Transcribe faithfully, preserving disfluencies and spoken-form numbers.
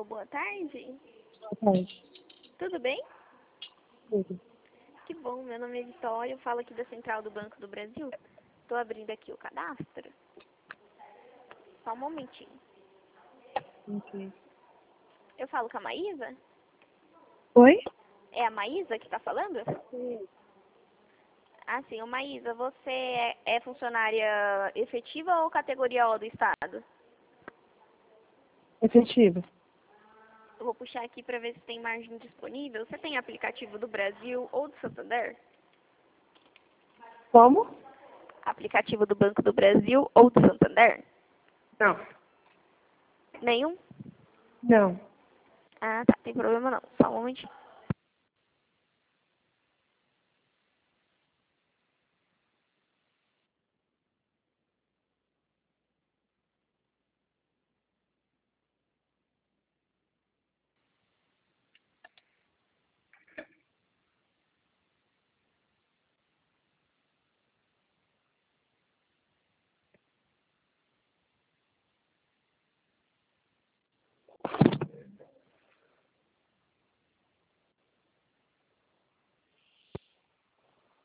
Alô, boa tarde. Boa tarde. Tudo bem? Tudo. Que bom, meu nome é Vitória, eu falo aqui da Central do Banco do Brasil. Estou abrindo aqui o cadastro. Só um momentinho. Ok. Eu falo com a Maísa? Oi? É a Maísa que está falando? Sim. Ah, sim. Ô, Maísa, você é, é funcionária efetiva ou categoria O do Estado? Efetivo. Eu vou puxar aqui para ver se tem margem disponível. Você tem aplicativo do Brasil ou do Santander? Como? Aplicativo do Banco do Brasil ou do Santander? Não. Nenhum? Não. Ah, tá. Tem problema não. Só um momentinho.